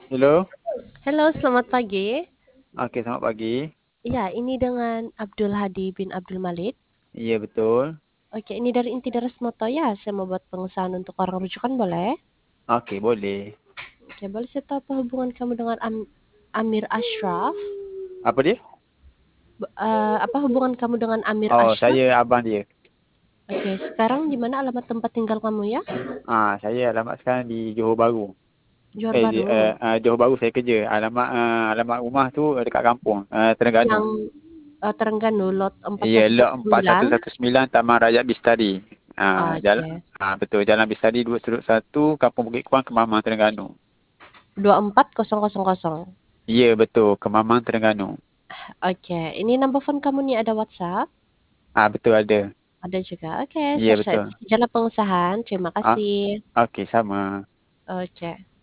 Hello. Halo, selamat pagi. Okey, selamat pagi. Ya, ini dengan Abdul Hadi bin Abdul Malik. Iya, betul. Oke, ini dari Inti Daras Moto ya. Saya mau buat pengesahan untuk orang rujukan, boleh? Okey, boleh. Oke, boleh saya tahu apa hubungan kamu dengan Amir Ashraf? Apa dia? Apa hubungan kamu dengan Amir Oh, Ashraf? saya abang dia. Oke, sekarang di mana alamat tempat tinggal kamu ya? Saya alamat sekarang di Johor Bahru. Johor Bahru. Johor Bahru saya kerja. Alamat rumah tu dekat kampung, Terengganu. Yang Terengganu, lot Ya, lot 4119. 4119 Taman Rakyat Bistari. Oke, Betul, Jalan Bistari 2/1, Kampung Bukit Kuang, Kemamang, Terengganu. 24000. Ya, betul, Kemamang, Terengganu. Oke, ini number phone kamu nih ada WhatsApp? Betul ada. Ada juga. Oke, Ya, saya betul. jalan pengusahaan. Terima Ah, kasih. okey, sama. Oke.